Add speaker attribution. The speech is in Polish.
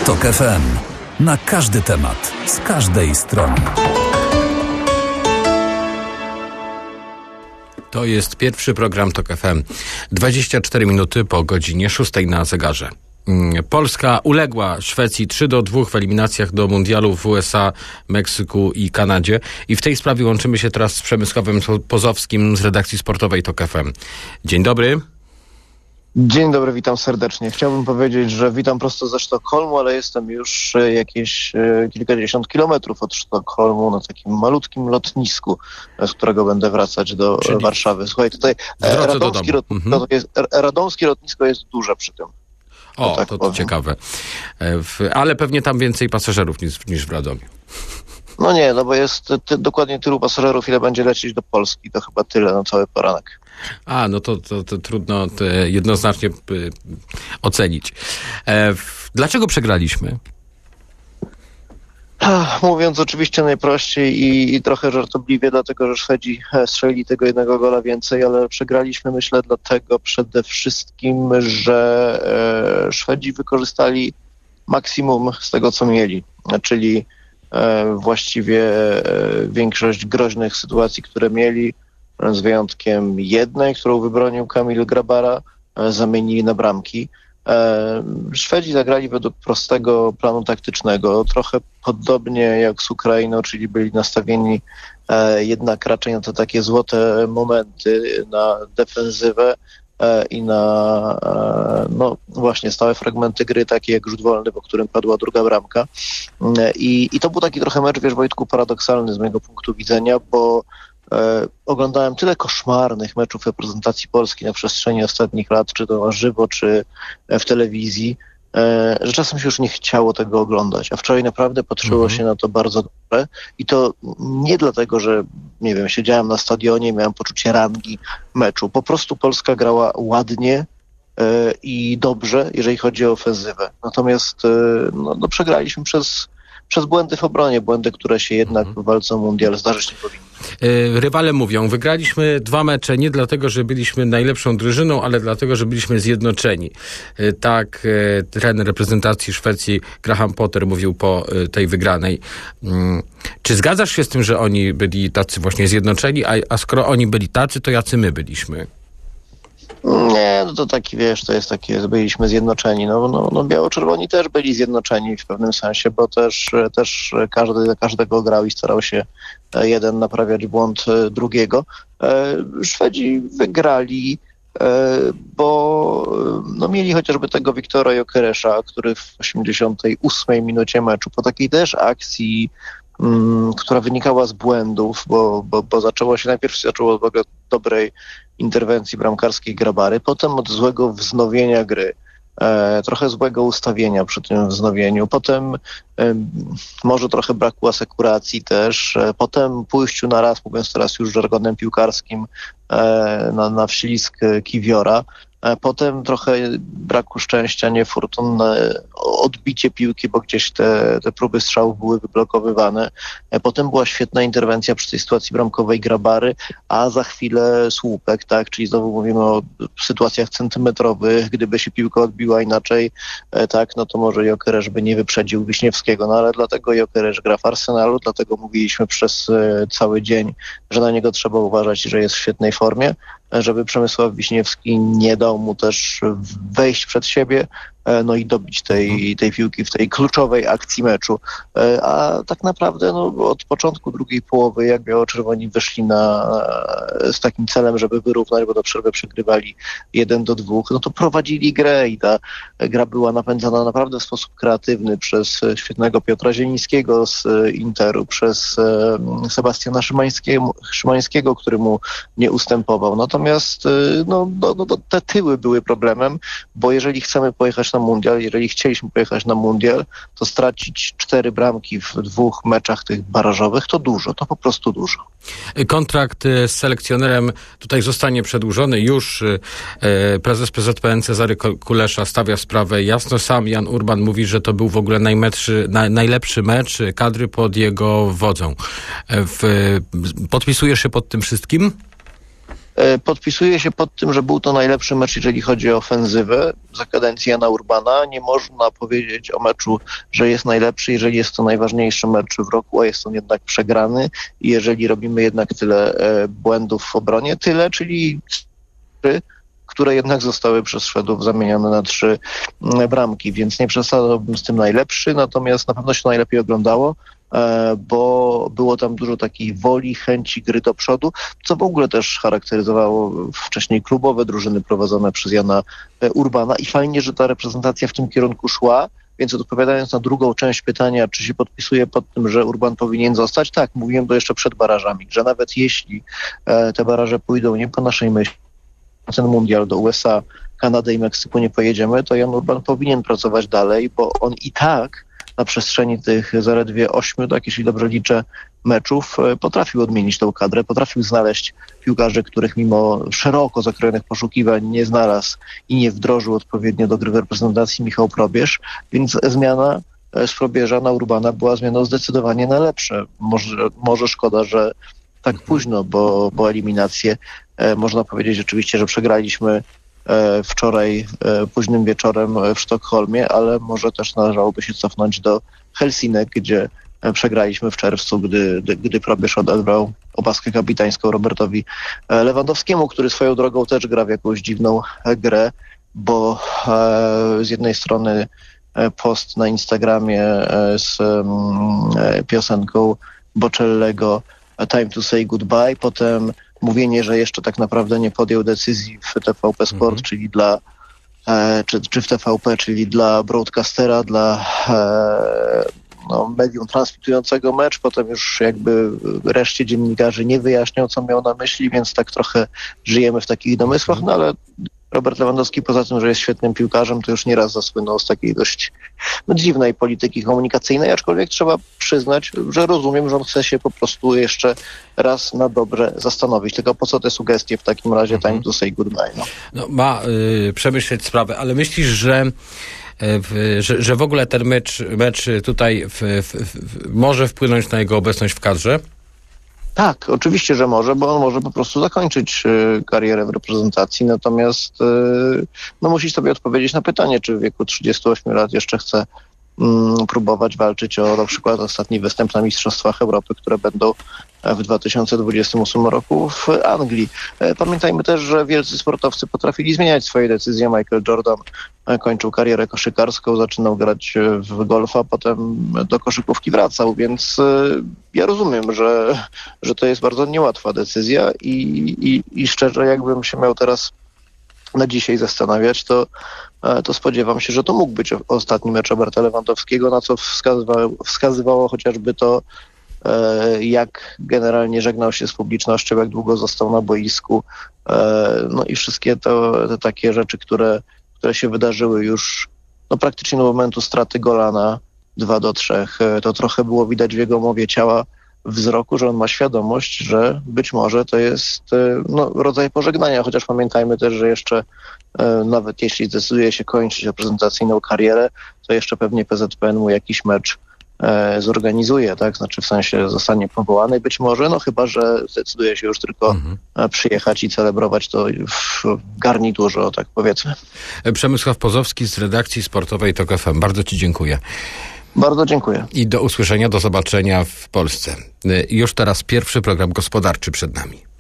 Speaker 1: TOK FM. Na każdy temat, z każdej strony.
Speaker 2: To jest pierwszy program TOK FM. 24 minuty po godzinie 6 na zegarze. Polska uległa Szwecji 3-2 w eliminacjach do mundialu w USA, Meksyku i Kanadzie. I w tej sprawie łączymy się teraz z Przemysławem Pozowskim z redakcji sportowej TOK FM. Dzień dobry.
Speaker 3: Dzień dobry, witam serdecznie. Chciałbym powiedzieć, że witam prosto ze Sztokholmu, ale jestem już jakieś kilkadziesiąt kilometrów od Sztokholmu na takim malutkim lotnisku, z którego będę wracać do Warszawy. Słuchaj, tutaj radomskie lotnisko jest duże przy tym.
Speaker 2: O, tak to ciekawe. Ale pewnie tam więcej pasażerów niż w Radomiu.
Speaker 3: No nie, no bo jest dokładnie tylu pasażerów, ile będzie lecieć do Polski. To chyba tyle na cały poranek.
Speaker 2: A, no to trudno jednoznacznie ocenić. Dlaczego przegraliśmy?
Speaker 3: Mówiąc oczywiście najprościej i trochę żartobliwie, dlatego że Szwedzi strzelili tego jednego gola więcej, ale przegraliśmy, myślę, dlatego przede wszystkim, że Szwedzi wykorzystali maksimum z tego, co mieli, czyli właściwie większość groźnych sytuacji, które mieli, z wyjątkiem jednej, którą wybronił Kamil Grabara, zamienili na bramki. Szwedzi zagrali według prostego planu taktycznego, trochę podobnie jak z Ukrainą, czyli byli nastawieni jednak raczej na te takie złote momenty, na defensywę i na no właśnie stałe fragmenty gry, takie jak rzut wolny, po którym padła druga bramka. I to był taki trochę mecz, wiesz, Wojtku, paradoksalny z mojego punktu widzenia, bo oglądałem tyle koszmarnych meczów reprezentacji Polski na przestrzeni ostatnich lat, czy to na żywo, czy w telewizji, że czasem się już nie chciało tego oglądać. A wczoraj naprawdę patrzyło się na to bardzo dobrze. I to nie dlatego, że nie wiem, siedziałem na stadionie, miałem poczucie rangi meczu. Po prostu Polska grała ładnie i dobrze, jeżeli chodzi o ofensywę. Natomiast no przegraliśmy przez błędy w obronie, błędy, które się jednak w walce o mundial zdarzyć nie powinny.
Speaker 2: Rywale mówią, wygraliśmy 2 mecze nie dlatego, że byliśmy najlepszą drużyną, ale dlatego, że byliśmy zjednoczeni. Tak trener reprezentacji Szwecji Graham Potter mówił po tej wygranej. Czy zgadzasz się z tym, że oni byli tacy właśnie zjednoczeni, a skoro oni byli tacy, to jacy my byliśmy?
Speaker 3: Nie, no to taki, wiesz, to jest takie, byliśmy zjednoczeni. No biało-czerwoni też byli zjednoczeni w pewnym sensie, bo też każdy każdego grał i starał się jeden naprawiać błąd drugiego. Szwedzi wygrali, bo mieli chociażby tego Wiktora Gyökeresza, który w 88 minucie meczu po takiej też akcji, która wynikała z błędów, bo najpierw zaczęło od dobrej interwencji bramkarskiej Grabary, potem od złego wznowienia gry, trochę złego ustawienia przy tym wznowieniu, potem może trochę braku asekuracji też, potem pójściu na raz, mówiąc teraz już żargonem piłkarskim, na wślizg Kiwiora, potem trochę braku szczęścia, niefortunne odbicie piłki, bo gdzieś te próby strzałów były wyblokowywane. Potem była świetna interwencja przy tej sytuacji bramkowej Grabary, a za chwilę słupek, tak, czyli znowu mówimy o sytuacjach centymetrowych. Gdyby się piłka odbiła inaczej, tak, no to może Gyökeres by nie wyprzedził Wiśniewskiego, no ale dlatego Gyökeres gra w Arsenalu, dlatego mówiliśmy przez cały dzień, że na niego trzeba uważać, że jest w świetnej formie, żeby Przemysław Wiśniewski nie dał mu też wejść przed siebie, no i dobić tej piłki w tej kluczowej akcji meczu. A tak naprawdę od początku drugiej połowy, jak biało-czerwoni wyszli z takim celem, żeby wyrównać, bo do przerwy przegrywali 1-2, no to prowadzili grę i ta gra była napędzana naprawdę w sposób kreatywny przez świetnego Piotra Zielińskiego z Interu, przez Sebastiana Szymańskiego, który mu nie ustępował. Natomiast te tyły były problemem, bo jeżeli chcemy pojechać na mundial, jeżeli chcieliśmy pojechać na mundial, to stracić 4 bramki w 2 meczach tych barażowych to dużo, to po prostu dużo.
Speaker 2: Kontrakt z selekcjonerem tutaj zostanie przedłużony. Już prezes PZPN Cezary Kulesza stawia sprawę jasno. Sam Jan Urban mówi, że to był w ogóle najlepszy mecz kadry pod jego wodzą. Podpisujesz się pod tym wszystkim?
Speaker 3: Podpisuję się pod tym, że był to najlepszy mecz, jeżeli chodzi o ofensywę za kadencji Jana Urbana. Nie można powiedzieć o meczu, że jest najlepszy, jeżeli jest to najważniejszy mecz w roku, a jest on jednak przegrany i jeżeli robimy jednak tyle błędów w obronie, czyli 3, które jednak zostały przez Szwedów zamienione na 3 bramki, więc nie przesadzałbym z tym najlepszy, natomiast na pewno się najlepiej oglądało, bo było tam dużo takiej woli, chęci gry do przodu, co w ogóle też charakteryzowało wcześniej klubowe drużyny prowadzone przez Jana Urbana i fajnie, że ta reprezentacja w tym kierunku szła. Więc odpowiadając na drugą część pytania, czy się podpisuję pod tym, że Urban powinien zostać? Tak, mówiłem to jeszcze przed barażami, że nawet jeśli te baraże pójdą nie po naszej myśli, ten mundial do USA, Kanady i Meksyku nie pojedziemy, to Jan Urban powinien pracować dalej, bo on i tak na przestrzeni tych zaledwie 8, tak jeśli dobrze liczę, meczów potrafił odmienić tą kadrę, potrafił znaleźć piłkarzy, których mimo szeroko zakrojonych poszukiwań nie znalazł i nie wdrożył odpowiednio do gry w reprezentacji Michał Probierz, więc zmiana z Probierza na Urbana była zmianą zdecydowanie na lepsze. Może szkoda, że tak późno, bo eliminację można powiedzieć oczywiście, że przegraliśmy wczoraj późnym wieczorem w Sztokholmie, ale może też należałoby się cofnąć do Helsinek, gdzie przegraliśmy w czerwcu, gdy Probierz odebrał opaskę kapitańską Robertowi Lewandowskiemu, który swoją drogą też gra w jakąś dziwną grę, bo z jednej strony post na Instagramie z piosenką Bocellego Time to say goodbye, potem mówienie, że jeszcze tak naprawdę nie podjął decyzji w TVP Sport, czyli dla czy w TVP, czyli dla broadcastera, dla medium transmitującego mecz, potem już jakby reszcie dziennikarzy nie wyjaśniał, co miał na myśli, więc tak trochę żyjemy w takich domysłach, no ale Robert Lewandowski poza tym, że jest świetnym piłkarzem, to już nieraz zasłynął z takiej dość dziwnej polityki komunikacyjnej, aczkolwiek trzeba przyznać, że rozumiem, że on chce się po prostu jeszcze raz na dobre zastanowić. Tylko po co te sugestie w takim razie time to say goodbye?
Speaker 2: Ma przemyśleć sprawę, ale myślisz, że w ogóle ten mecz tutaj może wpłynąć na jego obecność w kadrze?
Speaker 3: Tak, oczywiście, że może, bo on może po prostu zakończyć karierę w reprezentacji, natomiast musi sobie odpowiedzieć na pytanie, czy w wieku 38 lat jeszcze chce próbować walczyć o na przykład ostatni występ na Mistrzostwach Europy, które będą w 2028 roku w Anglii. Pamiętajmy też, że wielcy sportowcy potrafili zmieniać swoje decyzje. Michael Jordan kończył karierę koszykarską, zaczynał grać w golfa, potem do koszykówki wracał, więc ja rozumiem, że to jest bardzo niełatwa decyzja i szczerze, jakbym się miał teraz na dzisiaj zastanawiać, to spodziewam się, że to mógł być ostatni mecz Roberta Lewandowskiego, na co wskazywało chociażby to, jak generalnie żegnał się z publicznością, jak długo został na boisku, i wszystkie te takie rzeczy, które się wydarzyły już praktycznie do momentu straty gola na 2-3, to trochę było widać w jego mowie ciała, wzroku, że on ma świadomość, że być może to jest rodzaj pożegnania, chociaż pamiętajmy też, że jeszcze nawet jeśli zdecyduje się kończyć reprezentacyjną karierę, to jeszcze pewnie PZPN mu jakiś mecz zorganizuje, tak? Znaczy w sensie zostanie powołany być może, chyba że zdecyduje się już tylko przyjechać i celebrować to w garniturze, tak powiedzmy.
Speaker 2: Przemysław Pozowski z redakcji sportowej TOK FM. Bardzo Ci dziękuję.
Speaker 3: Bardzo dziękuję.
Speaker 2: I do usłyszenia, do zobaczenia w Polsce. Już teraz pierwszy program gospodarczy przed nami.